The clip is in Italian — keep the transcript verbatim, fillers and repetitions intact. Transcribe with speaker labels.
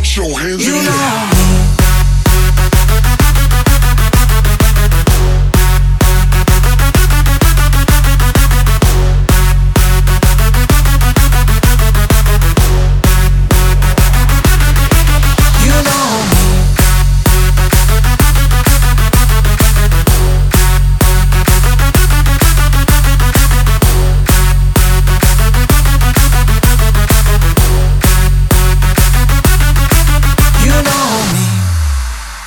Speaker 1: Put your hands
Speaker 2: You
Speaker 1: in the air.
Speaker 2: know